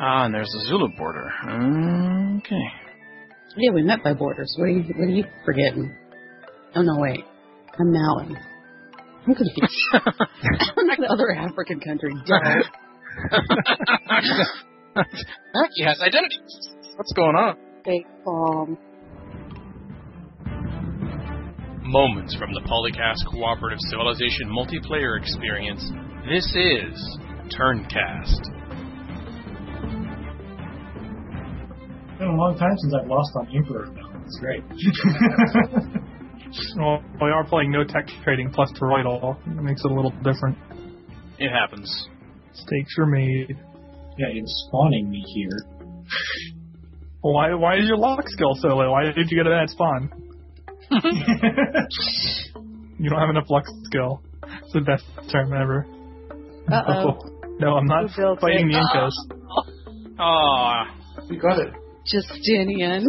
Ah, and there's the Zulu border. Okay. Yeah, we met by borders. What are you forgetting? Oh, no, wait. I'm Malin. I'm confused. I'm not the other African country. He has identity. What's going on? Fake bomb. Moments from the Polycast Cooperative Civilization multiplayer experience. This is Turncast. It's been a long time since I've lost on Emperor now. It's great. Well, we are playing no tech trading plus toroidal. It makes it a little different. It happens. Stakes are made. Yeah, it's spawning me here. Well, why is your lock skill so low? Why did you get a bad spawn? You don't have enough luck skill. It's the best term ever. Uh-oh. No, I'm not fighting the Incas. You got it. Justinian.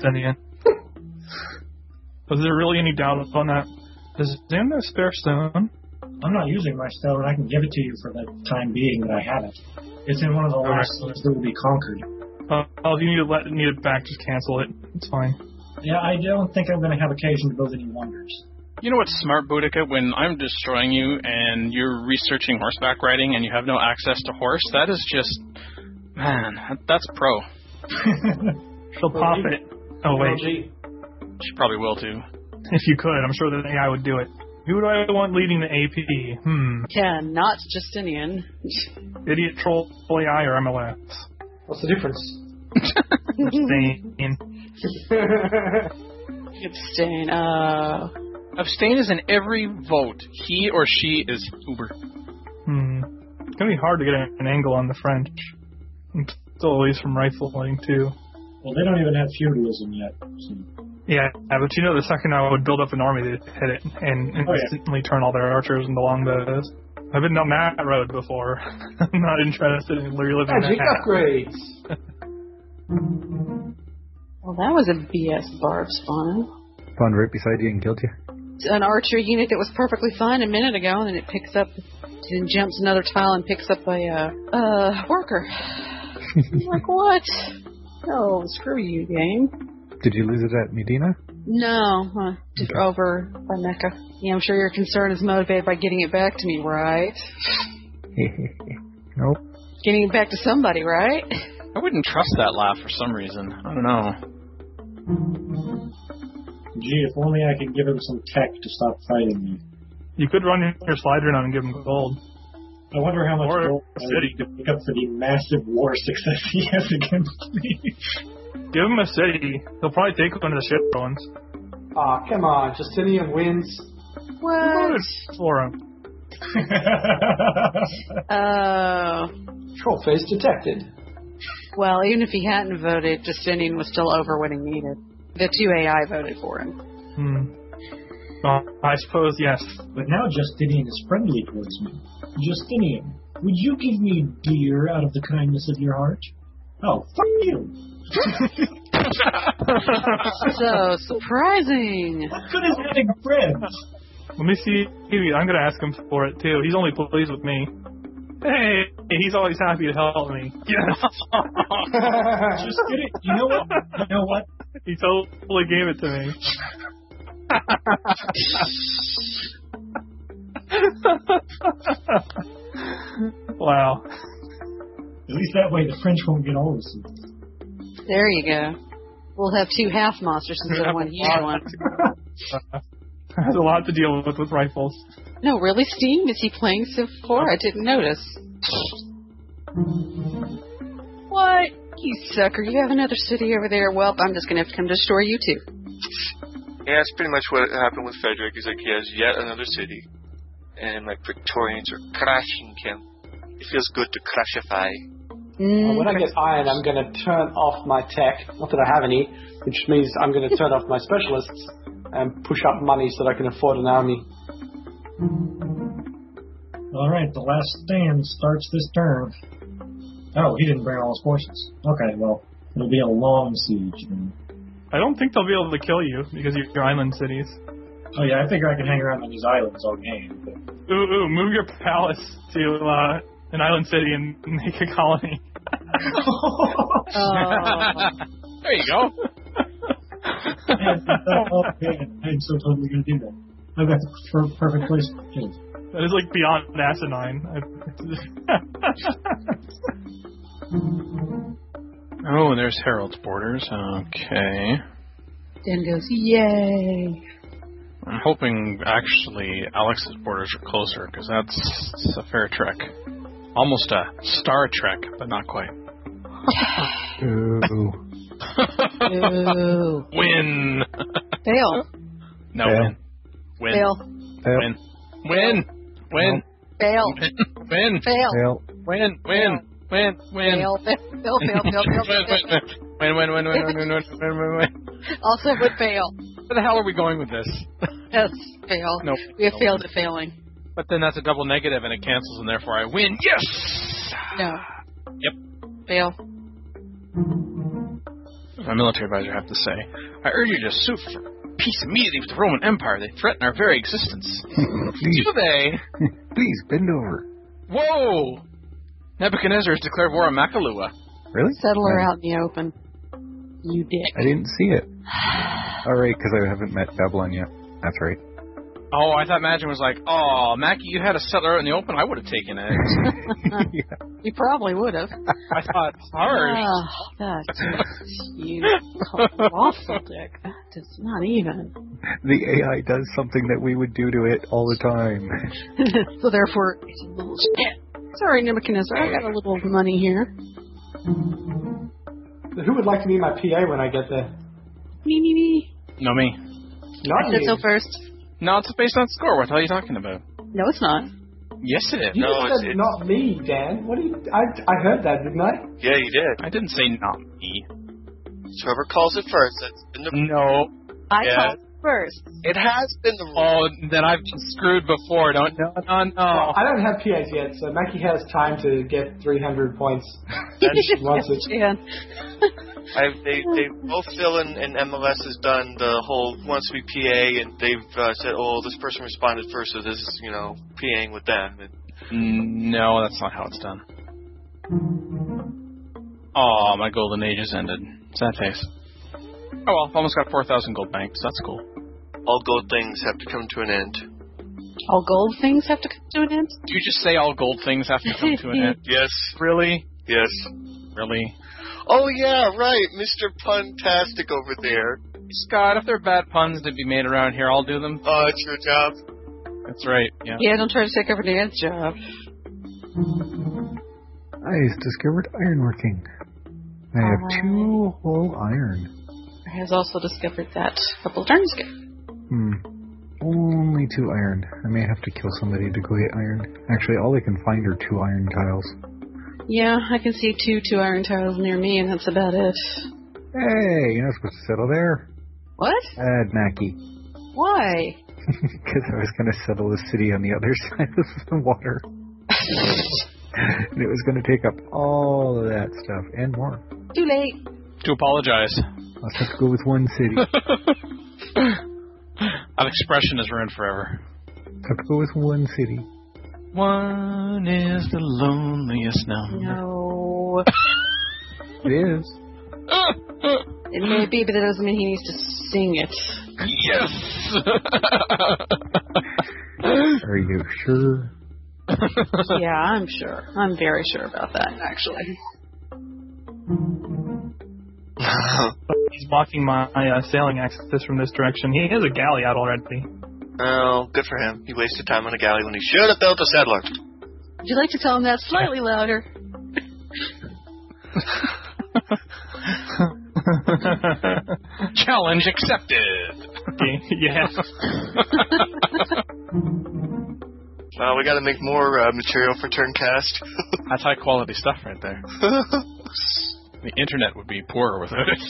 Was there really any doubt on that? Does Dan have spare stone? I'm not using my stone. I can give it to you for the time being that I have it. It's in one of the last ones that will be conquered. If you need it back, just cancel it. It's fine. Yeah, I don't think I'm going to have occasion to build any wonders. You know what's smart, Boudica? When I'm destroying you and you're researching horseback riding and you have no access to horse, that is just... Man, that's pro. She'll pop it. Oh, wait. She probably will, too. If you could, I'm sure the AI would do it. Who do I want leading the AP? Yeah, not Justinian. Idiot troll AI or MLS? What's the difference? Abstain. Abstain. Abstain is in every vote. He or she is Uber. It's going to be hard to get an angle on the French. I'm still always from rifling, too. Well, they don't even have feudalism yet. So. Yeah, but you know, the second I would build up an army, they'd hit it and instantly turn all their archers into longbows. I've been down that road before. I'm not interested in reliving Magic that. upgrades. Well, that was a BS barb spawn. Spawned right beside you and killed you. An archer unit that was perfectly fine a minute ago, and then it picks up, then jumps another tile and picks up a worker. I'm like, what? Oh, screw you, game. Did you lose it at Medina? No, just over by Mecca. Yeah, I'm sure your concern is motivated by getting it back to me, right? Nope. Getting it back to somebody, right? I wouldn't trust that laugh for some reason. I don't know. Gee, if only I could give him some tech to stop fighting me. You could run your slider down and give him gold. I wonder how much Or gold I need to pick up for the massive war success he has against me. Give him a city. He'll probably take one of the shit ones. Aw, come on. Justinian wins. What? For him. Troll face detected. Well, even if he hadn't voted, Justinian was still over what he needed. The 2 AI voted for him. Well, I suppose, yes. But now Justinian is friendly towards me. Justinian, would you give me deer out of the kindness of your heart? Oh, fuck you. So surprising. What good is having friends? Let me see. I'm going to ask him for it, too. He's only pleased with me. Hey, he's always happy to help me. Yes. Just kidding. You know what? He totally gave it to me. Wow. At least that way the French won't get all of us. There you go. We'll have 2 half monsters instead of 1 huge one. Has a lot to deal with rifles. No, really, Steam? Is he playing Civ 4? I didn't notice. What? You sucker. You have another city over there. Well, I'm just going to have to come destroy you, too. Yeah, that's pretty much what happened with Frederick. He's like, he has yet another city. And, like, Victorians are crashing him. It feels good to crashify. Well, when I get iron, I'm going to turn off my tech. Not that I have any, which means I'm going to turn off my specialists and push up money so that I can afford an army. All right, the last stand starts this turn. Oh, he didn't bring all his forces. Okay, well, it'll be a long siege then. I don't think they'll be able to kill you because of your island cities. Oh yeah, I figure I can hang around on these islands all game. But... Ooh, move your palace to an island city and make a colony. There you go. I'm so totally going to do that. I've got the perfect place for kids. That is like beyond asinine. Oh, and there's Harold's borders. Okay. Dan goes, yay. I'm hoping, actually, Alex's borders are closer, because that's a fair trek. Almost a Star Trek, but not quite. Ooh. Ooh. Win! Fail. No, Fail. win. Fail. Fail. Win. Win. Win. Fail. Win. Fail. Fail. Win. Win. Win. Win. Fail. Win. Also would fail. Where the hell are we going with this? Yes, fail. Nope. We have failed at failing. But then that's a double negative and it cancels and therefore I win. Yes! No. Yep. Fail. My military advisor have to say, I urge you to sue for peace immediately with the Roman Empire. They threaten our very existence. Please, Do they? please bend over. Whoa! Nebuchadnezzar has declared war on Makalua. Really? Settle her out in the open. You dick. I didn't see it. All right, because I haven't met Babylon yet. That's right. Oh, I thought Imagine was like, oh, Mackie, you had a settler out in the open. I would have taken it. Yeah. You probably would have. I thought, harsh. Oh, that's you awful dick. That's not even. The AI does something that we would do to it all the time. So therefore, it's bullshit. Sorry, Nebuchadnezzar, I got a little money here. Who would like to be my PA when I get there? Me. No, me. Not I said you. so first. No, it's based on score. What the hell are you talking about? No, it's not. Yes, it is. You No, just said it's- not me, Dan. What do you? I heard that, didn't I? Yeah, you did. I didn't say not me. Whoever calls it first, that's been the... No. I Yeah. called first. It has been the rule. Oh, then I've been screwed before. No. Well, I don't have PAs yet, so Mackie has time to get 300 points. She wants it. Jan. They both Phil and MLS has done the whole once we PA, and they've said, oh, this person responded first, so this is, PAing with them. And No, that's not how it's done. Oh, my golden age has ended. Sad face. Oh well, almost got 4,000 gold banks. That's cool. all gold things have to come to an end. All gold things have to come to an end? Did you just say all gold things have to come to an end? Yes. Really? Yes. Really? Oh yeah, right, Mr. Puntastic over there. Scott, if they're bad puns to be made around here, I'll do them. Oh, it's your job. That's right, yeah. Yeah, don't try to take over Dan's job. I discovered ironworking. I have 2 whole iron. I has also discovered that a couple of turns ago. Only 2 iron. I may have to kill somebody to go get iron. Actually, all I can find are 2 iron tiles. Yeah, I can see 2 iron tiles near me, and that's about it. Hey, you're not supposed to settle there. What? Bad Mackie. Why? Because I was going to settle the city on the other side of the water. And it was going to take up all of that stuff and more. Too late. To apologize. Let's just go with 1 city. That expression is ruined forever. Let's go with 1 city. One is the loneliest number. No. It is. It may be, but that doesn't mean he needs to sing it. Yes! Are you sure? Yeah, I'm sure. I'm very sure about that, actually. He's blocking my sailing access from this direction. He has a galley out already. Oh, good for him. He wasted time on a galley when he should have built a settler. Would you like to tell him that slightly louder? Challenge accepted! Yeah. Well, we got to make more material for Turncast. That's high quality stuff right there. The internet would be poorer without it.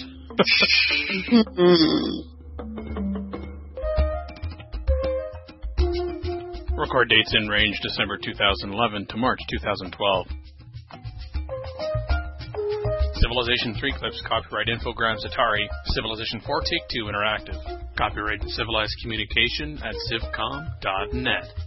Record dates in range December 2011 to March 2012. Civilization 3 clips, copyright Infogrames Atari. Civilization 4 Take 2 Interactive. Copyright Civilized Communication at civcom.net.